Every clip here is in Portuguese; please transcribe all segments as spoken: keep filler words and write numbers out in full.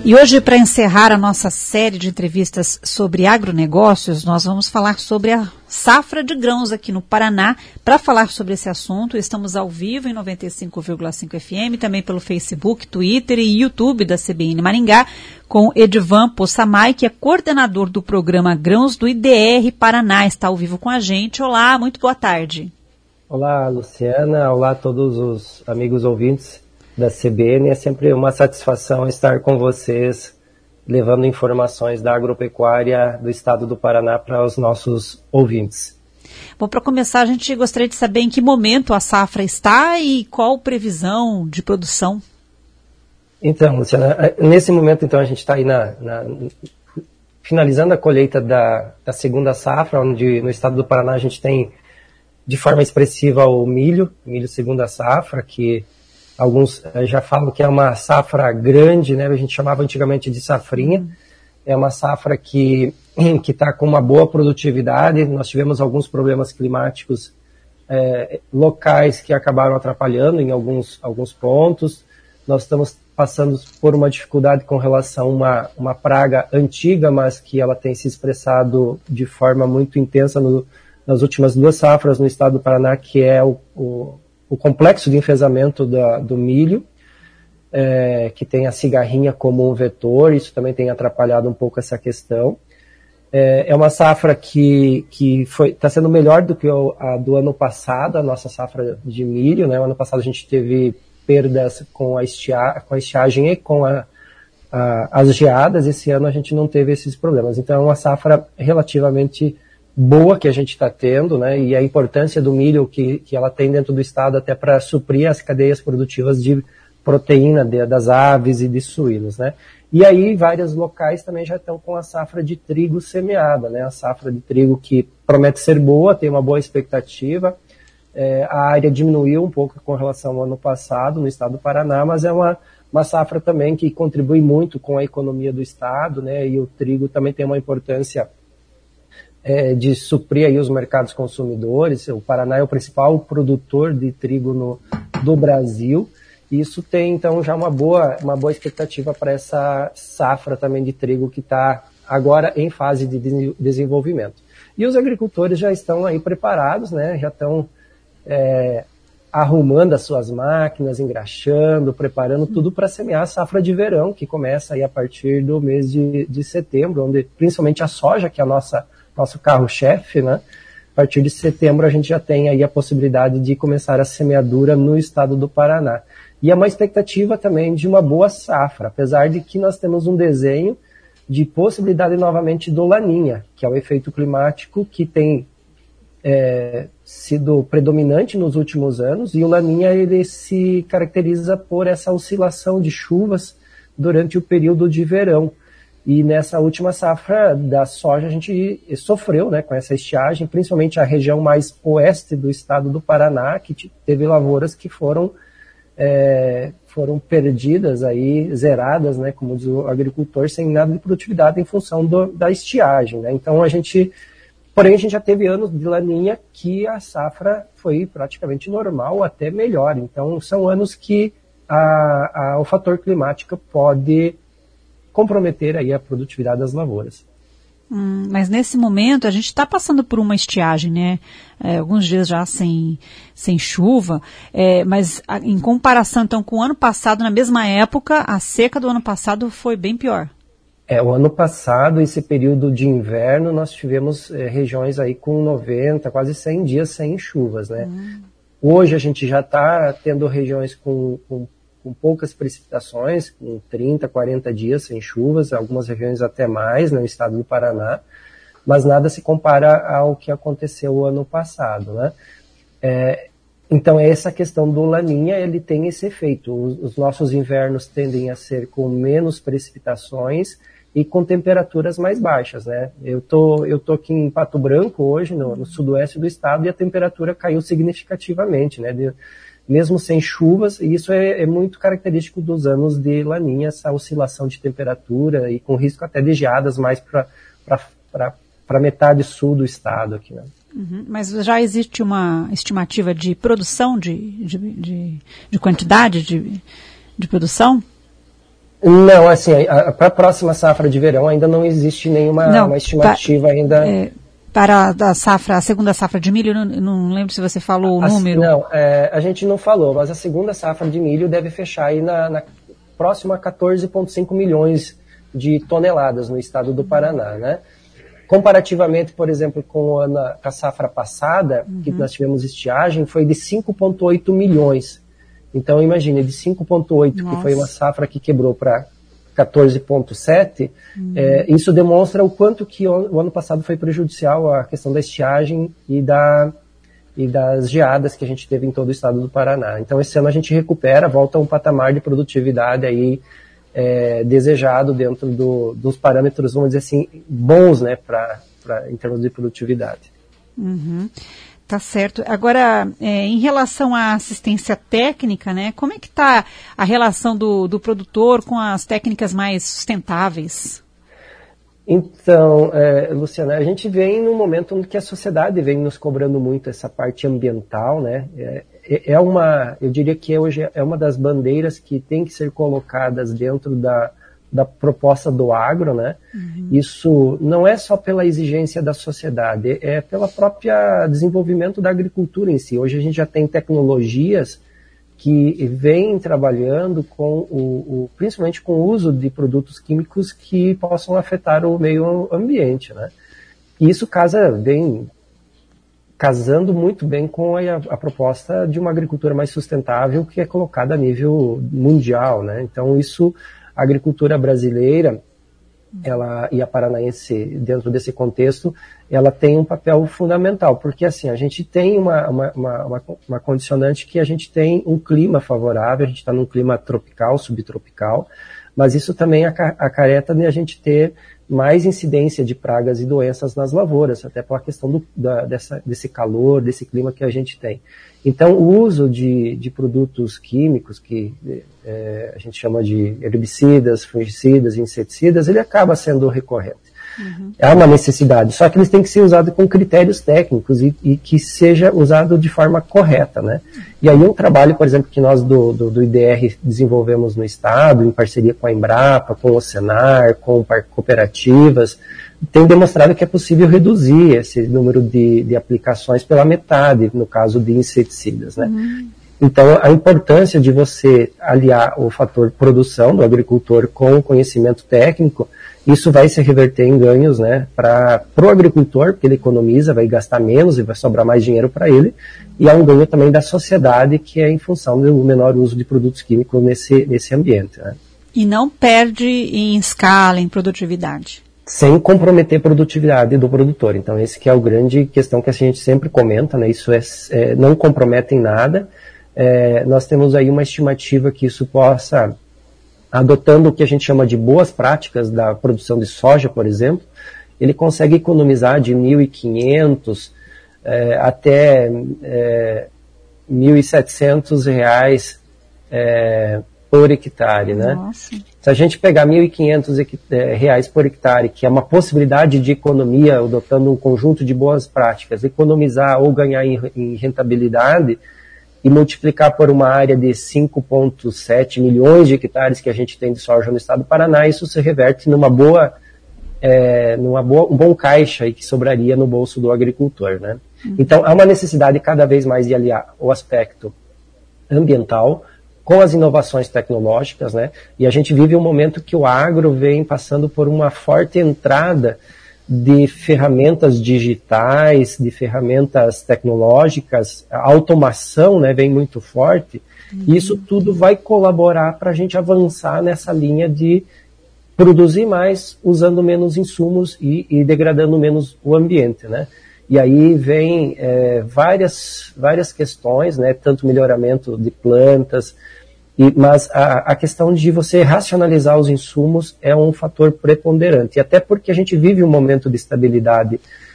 E hoje, para encerrar a nossa série de entrevistas sobre agronegócios, nós vamos falar sobre a safra de grãos aqui no Paraná. Para falar sobre esse assunto, estamos ao vivo em noventa e cinco vírgula cinco F M, também pelo Facebook, Twitter e YouTube da C B N Maringá, com Edivan Possamay, que é coordenador do programa Grãos do I D R Paraná. Está ao vivo com a gente. Olá, muito boa tarde. Olá, Luciana. Olá a todos os amigos ouvintes da C B N. É sempre uma satisfação estar com vocês, levando informações da agropecuária do estado do Paraná para os nossos ouvintes. Bom, para começar, a gente gostaria de saber em que momento a safra está e qual previsão de produção. Então, Luciana, nesse momento, então, a gente está aí na, na, finalizando a colheita da, da segunda safra, onde no estado do Paraná a gente tem de forma expressiva o milho, milho segunda safra, que alguns já falam que é uma safra grande, né? A gente chamava antigamente de safrinha. É uma safra que que está com uma boa produtividade. Nós tivemos alguns problemas climáticos é, locais que acabaram atrapalhando em alguns, alguns pontos. Nós estamos passando por uma dificuldade com relação a uma, uma praga antiga, mas que ela tem se expressado de forma muito intensa no, nas últimas duas safras no estado do Paraná, que é o, o o complexo de enfesamento da, do milho, é, que tem a cigarrinha como um vetor. Isso também tem atrapalhado um pouco essa questão. É, é uma safra que que está sendo melhor do que a do ano passado, a nossa safra de milho, né? O ano passado a gente teve perdas com a, estia, com a estiagem e com a, a, as geadas. Esse ano a gente não teve esses problemas. Então é uma safra relativamente boa que a gente está tendo, né, e a importância do milho que, que ela tem dentro do estado até para suprir as cadeias produtivas de proteína de, das aves e de suínos, né. E aí vários locais também já estão com a safra de trigo semeada, né, a safra de trigo que promete ser boa, tem uma boa expectativa. É, a área diminuiu um pouco com relação ao ano passado no estado do Paraná, mas é uma, uma safra também que contribui muito com a economia do estado, né, e o trigo também tem uma importância É, de suprir aí os mercados consumidores. O Paraná é o principal produtor de trigo no, do Brasil, e isso tem então já uma boa, uma boa expectativa para essa safra também de trigo que está agora em fase de de desenvolvimento. E os agricultores já estão aí preparados, né, já estão é, arrumando as suas máquinas, engraxando, preparando tudo para semear a safra de verão, que começa aí a partir do mês de, de setembro, onde principalmente a soja, que é a nossa nosso carro-chefe, né? A partir de setembro a gente já tem aí a possibilidade de começar a semeadura no estado do Paraná. E é uma expectativa também de uma boa safra, apesar de que nós temos um desenho de possibilidade novamente do Laninha, que é o efeito climático que tem é, sido predominante nos últimos anos, e o Laninha ele se caracteriza por essa oscilação de chuvas durante o período de verão. E nessa última safra da soja a gente sofreu, né, com essa estiagem, principalmente a região mais oeste do estado do Paraná, que teve lavouras que foram, é, foram perdidas, aí, zeradas, né, como diz o agricultor, sem nada de produtividade em função do, da estiagem, né. Então a gente, porém a gente já teve anos de laninha que a safra foi praticamente normal, até melhor. Então são anos que a, a, o fator climático pode comprometer aí a produtividade das lavouras. Hum, mas nesse momento a gente está passando por uma estiagem, né? É, alguns dias já sem, sem chuva, é, mas a, em comparação então com o ano passado, na mesma época, a seca do ano passado foi bem pior. É, o ano passado, esse período de inverno, nós tivemos é, regiões aí com noventa, quase cem dias sem chuvas, né? Hum. Hoje a gente já está tendo regiões com, com com poucas precipitações, com trinta, quarenta dias sem chuvas, algumas regiões até mais, né, no estado do Paraná, mas nada se compara ao que aconteceu o ano passado, né? É, então essa questão do Laninha, ele tem esse efeito. Os, os nossos invernos tendem a ser com menos precipitações e com temperaturas mais baixas, né? Eu tô, eu tô aqui em Pato Branco hoje, no, no sudoeste do estado, e a temperatura caiu significativamente, né? De, mesmo sem chuvas, e isso é, é muito característico dos anos de Laninha, essa oscilação de temperatura e com risco até de geadas mais para metade sul do estado aqui, né? Uhum. Mas já existe uma estimativa de produção, de, de, de, de quantidade de, de produção? Não, assim, para a próxima safra de verão ainda não existe nenhuma não, uma estimativa pa, ainda. É, para a safra, a segunda safra de milho, não, não lembro se você falou o a, número. Não, é, a gente não falou, mas a segunda safra de milho deve fechar aí na, na próxima a quatorze vírgula cinco milhões de toneladas no estado do Paraná, né? Comparativamente, por exemplo, com a, na, a safra passada, uhum. que nós tivemos estiagem, foi de cinco vírgula oito milhões. Então, imagine, de cinco vírgula oito, que foi uma safra que quebrou para quatorze vírgula sete, uhum. é, isso demonstra o quanto que o, o ano passado foi prejudicial a questão da estiagem e, da, e das geadas que a gente teve em todo o estado do Paraná. Então, esse ano a gente recupera, volta a um patamar de produtividade aí é, desejado dentro do, dos parâmetros, vamos dizer assim, bons, né, pra, pra, em termos de produtividade. Uhum. Tá certo. Agora, é, em relação à assistência técnica, né, como é que está a relação do, do produtor com as técnicas mais sustentáveis? Então, é, Luciana, a gente vem num momento em que a sociedade vem nos cobrando muito essa parte ambiental, né? É, é uma, eu diria que hoje é uma das bandeiras que tem que ser colocadas dentro da da proposta do agro, né? Uhum. Isso não é só pela exigência da sociedade, é pela própria desenvolvimento da agricultura em si. Hoje a gente já tem tecnologias que vêm trabalhando com o, o principalmente com o uso de produtos químicos que possam afetar o meio ambiente, né? E isso casa bem, casando muito bem com a, a proposta de uma agricultura mais sustentável que é colocada a nível mundial, né? Então isso a agricultura brasileira, ela, e a paranaense, dentro desse contexto, ela tem um papel fundamental, porque assim, a gente tem uma, uma, uma, uma condicionante que a gente tem um clima favorável, a gente está num clima tropical, subtropical, mas isso também acarreta de a gente ter mais incidência de pragas e doenças nas lavouras, até pela questão do, da, dessa, desse calor, desse clima que a gente tem. Então, o uso de, de produtos químicos, que é, a gente chama de herbicidas, fungicidas, inseticidas, ele acaba sendo recorrente. Uhum. É uma necessidade, só que eles têm que ser usados com critérios técnicos e, e que seja usado de forma correta, né? E aí um trabalho, por exemplo, que nós do, do, do I D R desenvolvemos no Estado, em parceria com a Embrapa, com o Senar, com cooperativas, tem demonstrado que é possível reduzir esse número de, de aplicações pela metade, no caso de inseticidas, né? Uhum. Então, a importância de você aliar o fator produção do agricultor com o conhecimento técnico, isso vai se reverter em ganhos, né, para o agricultor, porque ele economiza, vai gastar menos e vai sobrar mais dinheiro para ele, e há um ganho também da sociedade, que é em função do menor uso de produtos químicos nesse, nesse ambiente, né. E não perde em escala, em produtividade. Sem comprometer a produtividade do produtor. Então, esse que é o grande questão que a gente sempre comenta, né, isso é, é, não compromete em nada. É, nós temos aí uma estimativa que isso possa, adotando o que a gente chama de boas práticas da produção de soja, por exemplo, ele consegue economizar de mil e quinhentos é, até é, mil e setecentos reais é, por hectare, né? Nossa. Se a gente pegar mil e quinhentos reais por hectare, que é uma possibilidade de economia, adotando um conjunto de boas práticas, economizar ou ganhar em, em rentabilidade, e multiplicar por uma área de cinco vírgula sete milhões de hectares que a gente tem de soja no estado do Paraná, isso se reverte numa boa, é, numa boa, um bom caixa aí que sobraria no bolso do agricultor, né? Uhum. Então, há uma necessidade cada vez mais de aliar o aspecto ambiental com as inovações tecnológicas, né? E a gente vive um momento que o agro vem passando por uma forte entrada de ferramentas digitais, de ferramentas tecnológicas, a automação, né, vem muito forte, uhum. E isso tudo vai colaborar para a gente avançar nessa linha de produzir mais, usando menos insumos e, e degradando menos o ambiente, né? E aí vem é, várias, várias questões, né, tanto melhoramento de plantas, E, mas a, a questão de você racionalizar os insumos é um fator preponderante. E até porque a gente vive um momento de estabilidade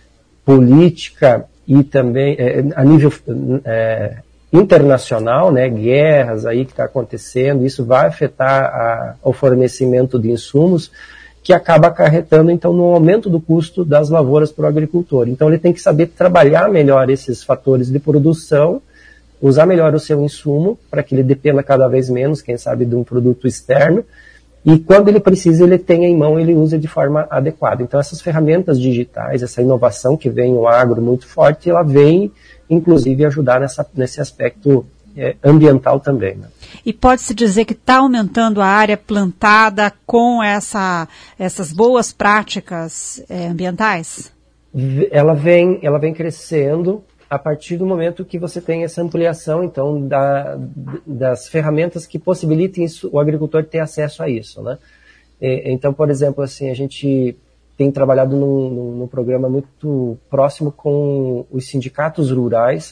política e também é, a nível é, internacional, né, guerras aí que está acontecendo, isso vai afetar a, o fornecimento de insumos, que acaba acarretando, então, no aumento do custo das lavouras para o agricultor. Então, ele tem que saber trabalhar melhor esses fatores de produção, usar melhor o seu insumo, para que ele dependa cada vez menos, quem sabe, de um produto externo, e quando ele precisa, ele tem em mão, ele usa de forma adequada. Então, essas ferramentas digitais, essa inovação que vem no agro muito forte, ela vem, inclusive, ajudar nessa, nesse aspecto é, ambiental também, né? E pode-se dizer que está aumentando a área plantada com essa, essas boas práticas é, ambientais? Ela vem, ela vem crescendo a partir do momento que você tem essa ampliação, então, da, das ferramentas que possibilitem isso, o agricultor ter acesso a isso, né? E, então, por exemplo, assim, a gente tem trabalhado num, num, num programa muito próximo com os sindicatos rurais,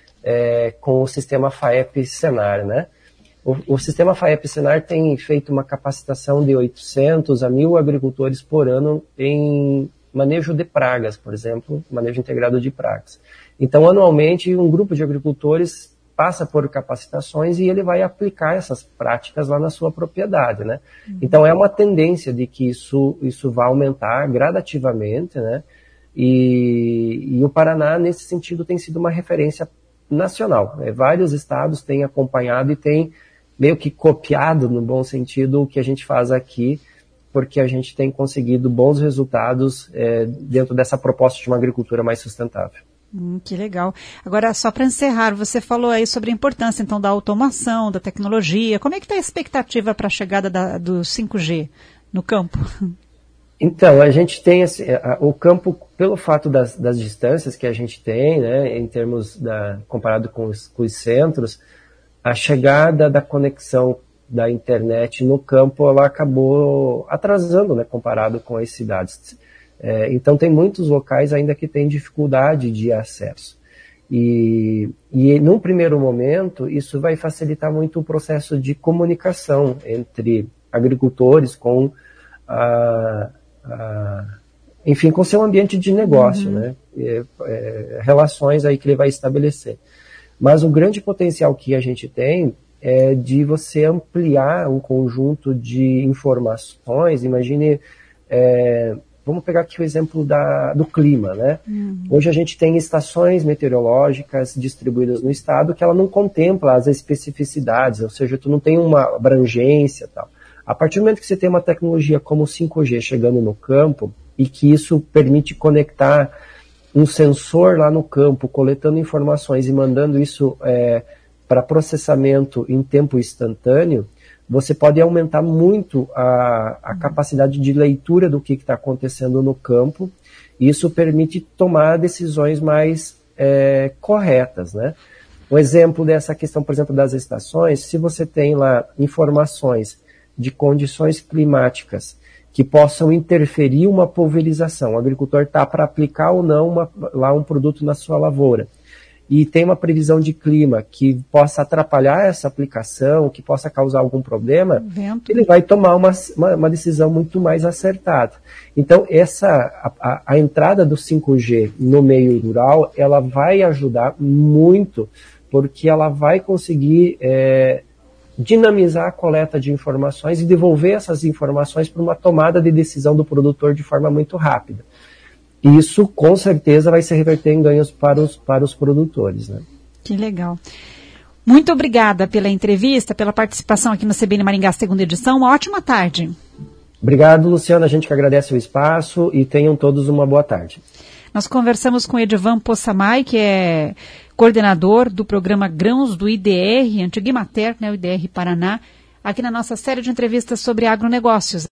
é, com o sistema FAEP-Senar, né? O, o sistema FAEP-Senar tem feito uma capacitação de oitocentos a mil agricultores por ano em manejo de pragas, por exemplo, manejo integrado de pragas. Então, anualmente, um grupo de agricultores passa por capacitações e ele vai aplicar essas práticas lá na sua propriedade, né? Uhum. Então, é uma tendência de que isso, isso vai aumentar gradativamente, né? E, e o Paraná, nesse sentido, tem sido uma referência nacional. É, vários estados têm acompanhado e têm meio que copiado, no bom sentido, o que a gente faz aqui, porque a gente tem conseguido bons resultados é, dentro dessa proposta de uma agricultura mais sustentável. Hum, que legal. Agora, só para encerrar, você falou aí sobre a importância, então, da automação, da tecnologia. Como é que está a expectativa para a chegada da, do cinco G no campo? Então, a gente tem assim, a, o campo, pelo fato das, das distâncias que a gente tem, né, em termos da, comparado com os, com os centros, a chegada da conexão da internet no campo, ela acabou atrasando, né, comparado com as cidades. É, então tem muitos locais ainda que têm dificuldade de acesso. E, e num primeiro momento, isso vai facilitar muito o processo de comunicação entre agricultores com a, a enfim, com seu ambiente de negócio, uhum. né? É, é, relações aí que ele vai estabelecer. Mas o grande potencial que a gente tem é de você ampliar um conjunto de informações. Imagine, é, vamos pegar aqui o exemplo da, do clima, né? Uhum. Hoje a gente tem estações meteorológicas distribuídas no estado que ela não contempla as especificidades, ou seja, tu não tem uma abrangência e tal. A partir do momento que você tem uma tecnologia como o cinco G chegando no campo, e que isso permite conectar um sensor lá no campo, coletando informações e mandando isso é, para processamento em tempo instantâneo, você pode aumentar muito a, a capacidade de leitura do que está acontecendo no campo, e isso permite tomar decisões mais é, corretas, né? Um exemplo dessa questão, por exemplo, das estações, se você tem lá informações de condições climáticas que possam interferir uma pulverização, o agricultor está para aplicar ou não uma, lá um produto na sua lavoura, e tem uma previsão de clima que possa atrapalhar essa aplicação, que possa causar algum problema, Vento. ele vai tomar uma, uma, uma decisão muito mais acertada. Então, essa, a, a entrada do cinco G no meio rural, ela vai ajudar muito, porque ela vai conseguir é, dinamizar a coleta de informações e devolver essas informações para uma tomada de decisão do produtor de forma muito rápida. Isso, com certeza, vai se reverter em ganhos para os, para os produtores, né? Que legal. Muito obrigada pela entrevista, pela participação aqui no C B N Maringá, segunda edição. Uma ótima tarde. Obrigado, Luciana. A gente que agradece o espaço e tenham todos uma boa tarde. Nós conversamos com Edivan Possamay, que é coordenador do programa Grãos do I D R, antigo Imater, né, o I D R Paraná, aqui na nossa série de entrevistas sobre agronegócios.